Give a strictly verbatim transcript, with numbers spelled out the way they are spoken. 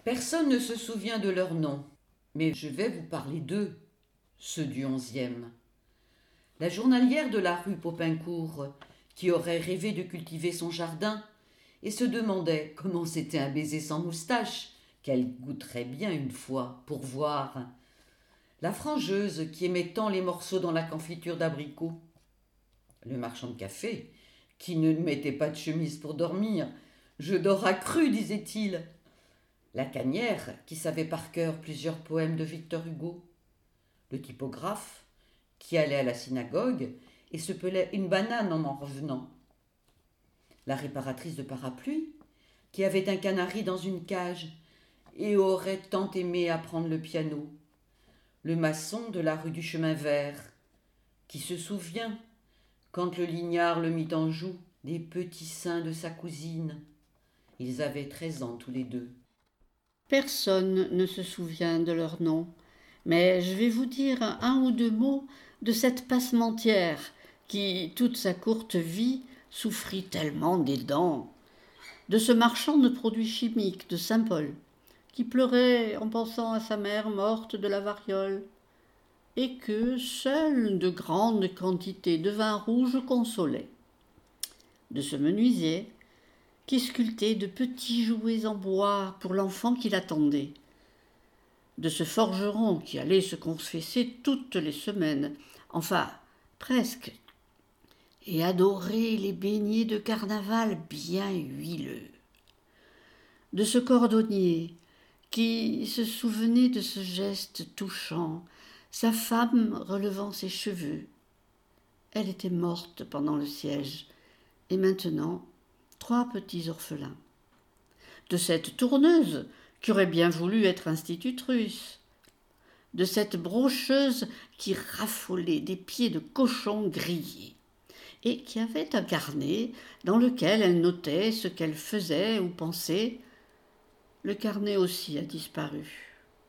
Personne ne se souvient de leur nom, mais je vais vous parler d'eux, ceux du onzième. La journalière de la rue Popincourt, qui aurait rêvé de cultiver son jardin et se demandait comment c'était un baiser sans moustache, qu'elle goûterait bien une fois pour voir. La frangeuse qui aimait tant les morceaux dans la confiture d'abricot. Le marchand de café, qui ne mettait pas de chemise pour dormir. Je dors à cru, disait-il. La canière, qui savait par cœur plusieurs poèmes de Victor Hugo. Le typographe, qui allait à la synagogue et se pelait une banane en en revenant. La réparatrice de parapluies, qui avait un canari dans une cage et aurait tant aimé apprendre le piano. Le maçon de la rue du Chemin Vert, qui se souvient, quand le lignard le mit en joue, des petits seins de sa cousine. Ils avaient treize ans tous les deux. Personne ne se souvient de leur nom, mais je vais vous dire un ou deux mots de cette passementière qui, toute sa courte vie, souffrit tellement des dents, de ce marchand de produits chimiques de Saint-Paul, qui pleurait en pensant à sa mère morte de la variole, et que seules de grandes quantités de vin rouge consolaient, de ce menuisier qui sculptait de petits jouets en bois pour l'enfant qui l'attendait, de ce forgeron qui allait se confesser toutes les semaines, enfin presque, et adorer les beignets de carnaval bien huileux, de ce cordonnier qui se souvenait de ce geste touchant, sa femme relevant ses cheveux. Elle était morte pendant le siège, et maintenant trois petits orphelins. De cette tourneuse qui aurait bien voulu être institutrice, de cette brocheuse qui raffolait des pieds de cochon grillés, et qui avait un carnet dans lequel elle notait ce qu'elle faisait ou pensait. Le carnet aussi a disparu.